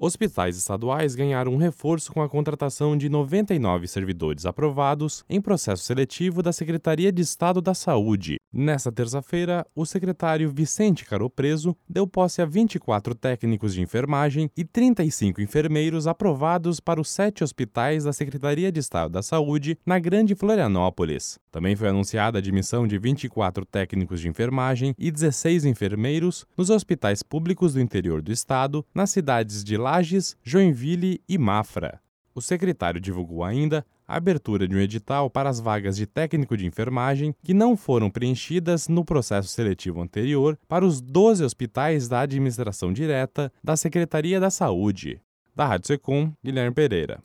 Hospitais estaduais ganharam um reforço com a contratação de 99 servidores aprovados em processo seletivo da Secretaria de Estado da Saúde. Nesta terça-feira, o secretário Vicente Caropreso deu posse a 24 técnicos de enfermagem e 35 enfermeiros aprovados para os 7 hospitais da Secretaria de Estado da Saúde na Grande Florianópolis. Também foi anunciada a admissão de 24 técnicos de enfermagem e 16 enfermeiros nos hospitais públicos do interior do estado, nas cidades de Lages, Joinville e Mafra. O secretário divulgou ainda a abertura de um edital para as vagas de técnico de enfermagem que não foram preenchidas no processo seletivo anterior para os 12 hospitais da administração direta da Secretaria da Saúde. Da Rádio Secom, Guilherme Pereira.